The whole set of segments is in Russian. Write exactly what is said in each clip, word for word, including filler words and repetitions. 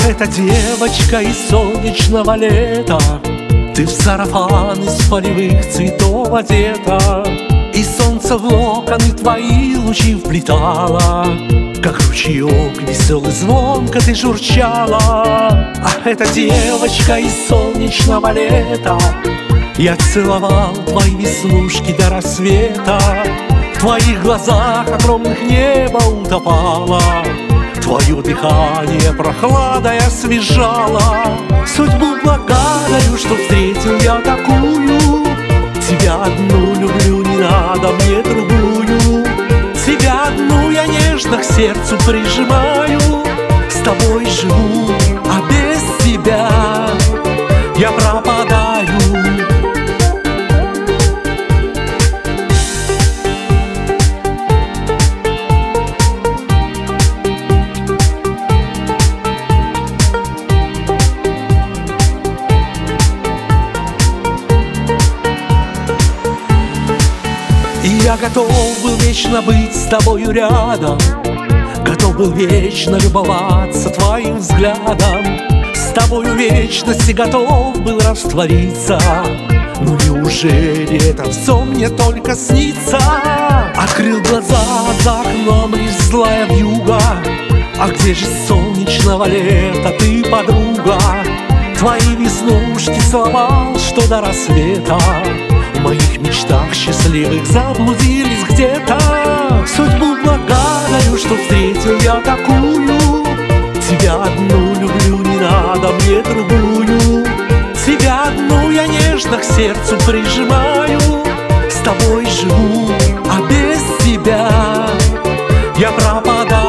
эта девочка из солнечного лета. Ты в сарафан из полевых цветов одета, и солнце в локоны твои лучи вплетало, как ручеек веселый звонко ты журчала. А эта девочка из солнечного лета. Я целовал твои веснушки до рассвета. В твоих глазах огромных небо утопало, твое дыхание прохладой освежало. Судьбу благодарю, что встретил я такую. Тебя одну люблю, не надо мне другую. Тебя одну я нежно к сердцу прижимаю. С тобой живу, а без тебя я пропадаю. И я готов был вечно быть с тобою рядом, готов был вечно любоваться твоим взглядом. С тобою в вечности готов был раствориться. Ну неужели это все мне только снится? Открыл глаза, за окном лишь злая вьюга. А где же с солнечного лета ты, подруга? Твои веснушки целовал, что до рассвета. В моих мечтах счастливых заблудились где-то. Судьбу благодарю, что встретил я такую. Тебя одну люблю, не надо мне другую. Тебя одну я нежно к сердцу прижимаю. С тобой живу, а без тебя я пропадаю.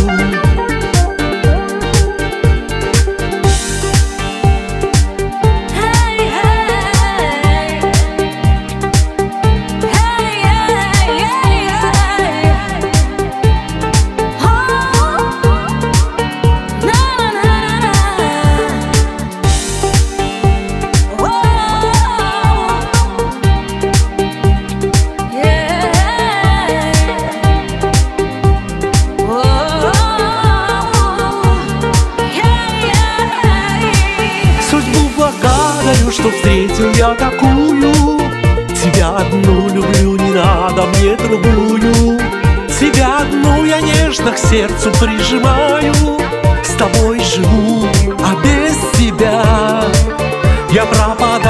Что встретил я такую. Тебя одну люблю, не надо мне другую. Тебя одну я нежно к сердцу прижимаю. С тобой живу, а без тебя я пропадаю.